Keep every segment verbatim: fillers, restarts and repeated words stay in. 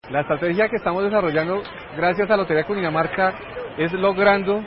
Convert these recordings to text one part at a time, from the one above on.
La estrategia que estamos desarrollando gracias a Lotería Cundinamarca es logrando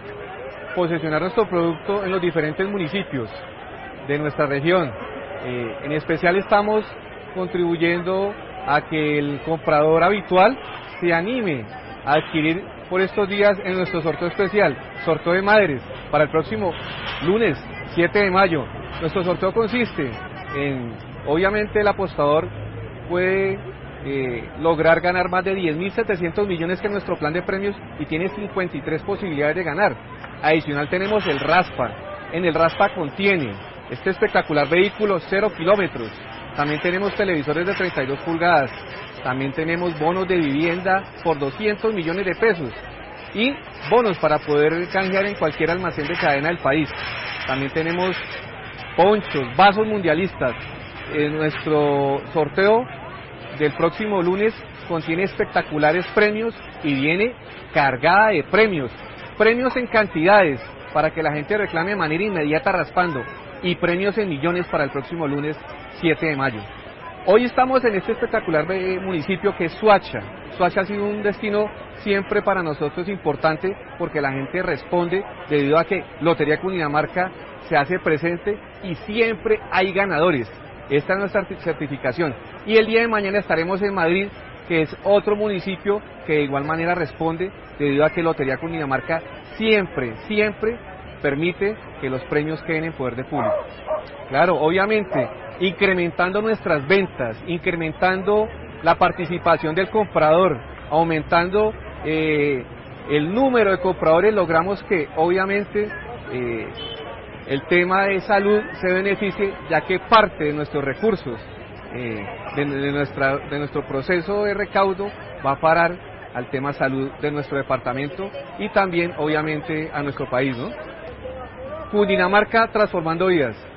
posicionar nuestro producto en los diferentes municipios de nuestra región. Eh, en especial estamos contribuyendo a que el comprador habitual se anime a adquirir por estos días en nuestro sorteo especial, sorteo de madres, para el próximo lunes siete de mayo. Nuestro sorteo consiste en, obviamente el apostador puede eh, lograr ganar más de diez mil setecientos millones que es nuestro plan de premios y tiene cincuenta y tres posibilidades de ganar. Adicional tenemos el Raspa. En el Raspa contiene este espectacular vehículo cero kilómetros. También tenemos televisores de treinta y dos pulgadas. También tenemos bonos de vivienda por doscientos millones de pesos. Y bonos para poder canjear en cualquier almacén de cadena del país. También tenemos ponchos, vasos mundialistas. En nuestro sorteo del próximo lunes contiene espectaculares premios y viene cargada de premios. Premios en cantidades para que la gente reclame de manera inmediata raspando y premios en millones para el próximo lunes siete de mayo. Hoy estamos en este espectacular municipio que es Soacha. Soacha ha sido un destino siempre para nosotros importante porque la gente responde debido a que Lotería Cundinamarca se hace presente y siempre hay ganadores. Esta es nuestra certificación. Y el día de mañana estaremos en Madrid, que es otro municipio que de igual manera responde debido a que Lotería Cundinamarca siempre, siempre permite que los premios queden en poder de público. Claro, obviamente, incrementando nuestras ventas, incrementando la participación del comprador, aumentando eh, el número de compradores, logramos que obviamente eh, el tema de salud se beneficie, ya que parte de nuestros recursos, eh, de, de, nuestra, de nuestro proceso de recaudo va a parar al tema salud de nuestro departamento y también obviamente a nuestro país, ¿no? Cundinamarca transformando vidas.